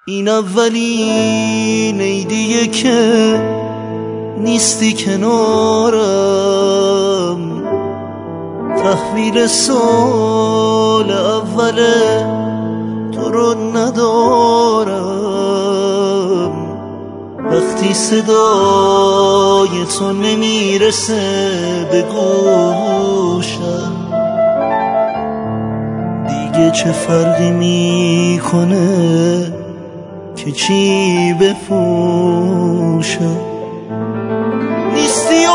این اولین عیدیه که نیستی کنارم، تحویل سال اوله تو رو ندارم. وقتی صدای تو نمیرسه به گوشم، دیگه چه فرقی میکنه که چی بپوشم. نیستی و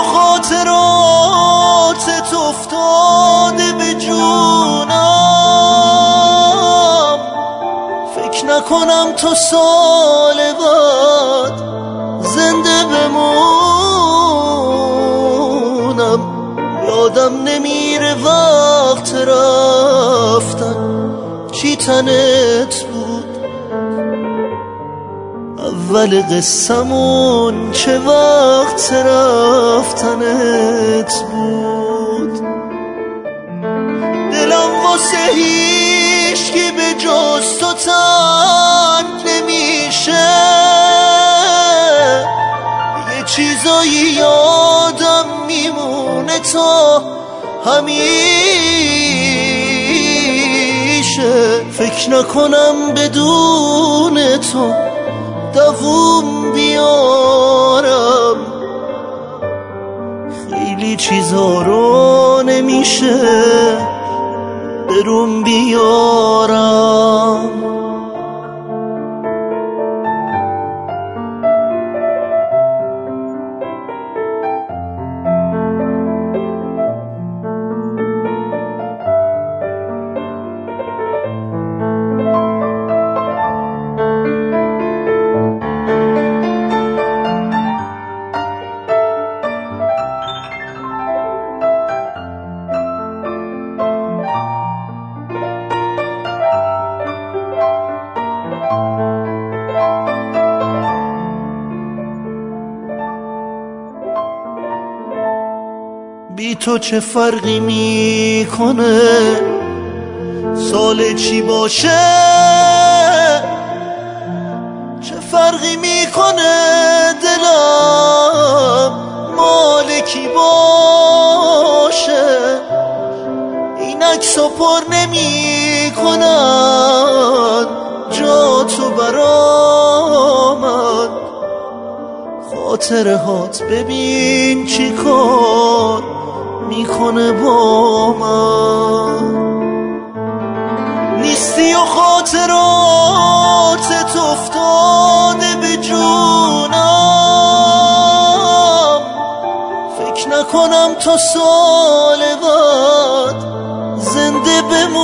خاطراتت افتاده به جونم، فکر نکنم تو سال بعد زنده بمونم. یادم نمیره وقت رفتن چی تنت بود، اول قصمون چه وقت رفتنت بود. دلم واسه هیچکی به جز تو تنگ نمیشه، یه چیزایی یادم میمونه تا همیشه. فکر نکنم بدون تو دووم بیارم، خیلی چیزا رو نمیشه برون بیارم. بی تو چه فرقی میکنه سال چی باشه، چه فرقی میکنه دلم مال کی باشه. این عکسا پر نمیکنن جا تو برا من، خاطره هات ببین چی کار میکنه با من. نیستی و خاطراتت افتاده به جونم، فکر نکنم تو سال بعد زنده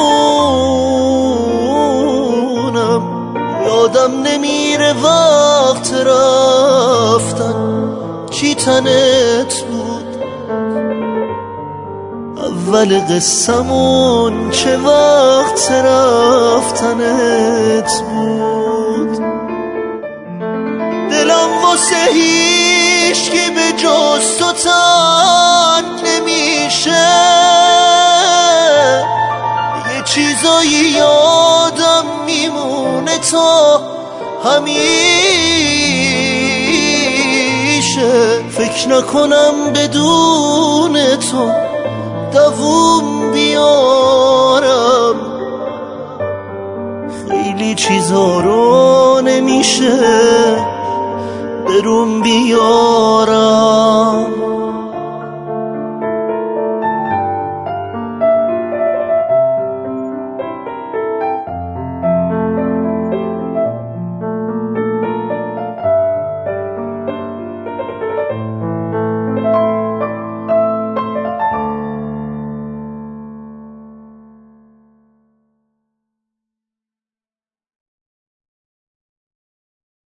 بمونم. یادم نمیره وقت رفتن چی تنت بود، اول قصمون چه وقت رفتنت بود. دلم واسه هیچکی به جز تو تنگ نمیشه، یه چیزایی یادم میمونه تا همیشه. فکر نکنم بدون تو دووم بیارم، خیلی چیزا رو نمیشه برون بیارم.